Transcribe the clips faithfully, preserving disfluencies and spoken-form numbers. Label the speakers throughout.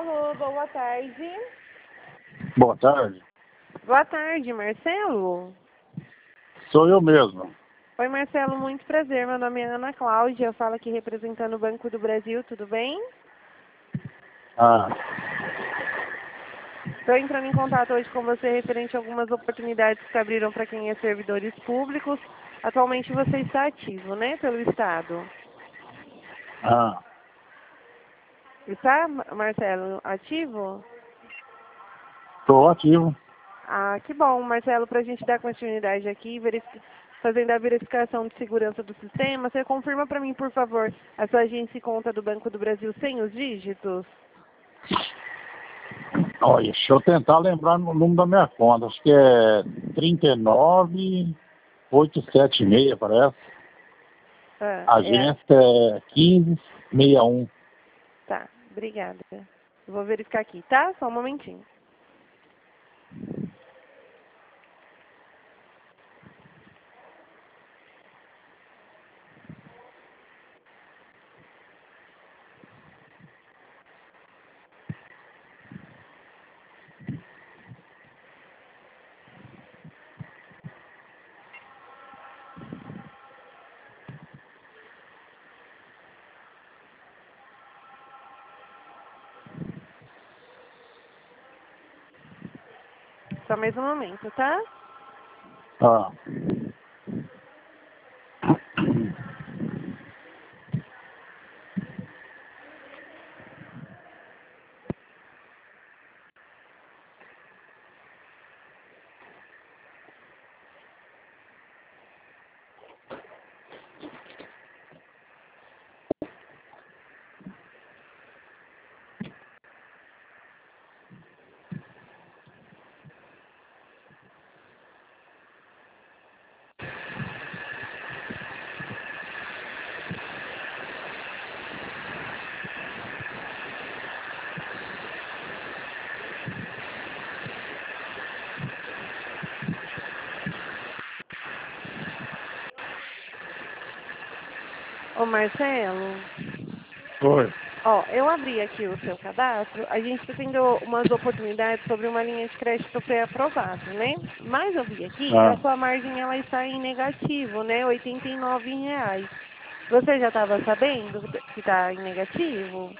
Speaker 1: Alô, boa tarde.
Speaker 2: Boa tarde.
Speaker 1: Boa tarde, Marcelo.
Speaker 2: Sou eu mesmo.
Speaker 1: Oi, Marcelo, muito prazer. Meu nome é Ana Cláudia. Eu falo aqui representando o Banco do Brasil, tudo bem?
Speaker 2: Ah,
Speaker 1: Estou entrando em contato hoje com você referente a algumas oportunidades que se abriram para quem é servidores públicos. Atualmente você está ativo, né, pelo Estado.
Speaker 2: ah,
Speaker 1: Está, Marcelo, ativo?
Speaker 2: estou ativo.
Speaker 1: Ah, que bom, Marcelo, para a gente dar continuidade aqui, verific... fazendo a verificação de segurança do sistema, você confirma para mim, por favor, a sua agência e conta do Banco do Brasil sem os dígitos?
Speaker 2: Olha, deixa eu tentar lembrar o número da minha conta. Acho que é trinta e nove oitocentos e setenta e seis, parece.
Speaker 1: Ah, é.
Speaker 2: Agência é quinze sessenta e um.
Speaker 1: Tá, obrigada. Eu vou verificar aqui, tá? Só um momentinho. Só mais um momento, tá?
Speaker 2: Ah,
Speaker 1: Ô, Marcelo,
Speaker 2: foi.
Speaker 1: ó, eu abri aqui o seu cadastro, a gente está tendo umas oportunidades sobre uma linha de crédito pré-aprovado, né? Mas eu vi aqui que a
Speaker 2: Ah,
Speaker 1: sua margem ela está em negativo, né? oitenta e nove reais. Você já estava sabendo que está em negativo?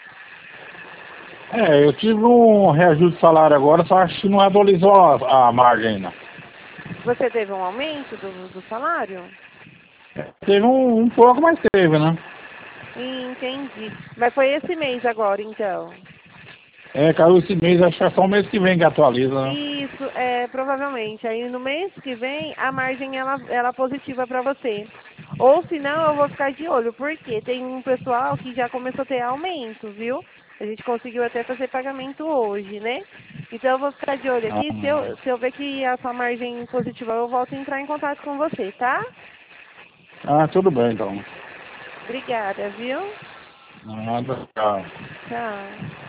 Speaker 2: é, eu tive um reajuste de salário agora, só acho que não atualizou a, a margem ainda.
Speaker 1: Você teve um aumento do, do salário?
Speaker 2: Teve um, um pouco, mas teve, né?
Speaker 1: Entendi. Mas foi esse mês agora, então?
Speaker 2: É, caiu esse mês, acho que é só o mês que vem que atualiza, né?
Speaker 1: Isso, é, provavelmente. Aí no mês que vem, a margem ela, ela é positiva para você. Ou se não, eu vou ficar de olho, porque tem um pessoal que já começou a ter aumento, viu? A gente conseguiu até fazer pagamento hoje, né? Então eu vou ficar de olho aqui. Se
Speaker 2: Ah,
Speaker 1: eu, se eu ver que a sua margem positiva, eu volto a entrar em contato com você, tá?
Speaker 2: ah, tudo bem então.
Speaker 1: Obrigada, viu?
Speaker 2: Nada, tchau.
Speaker 1: Tchau.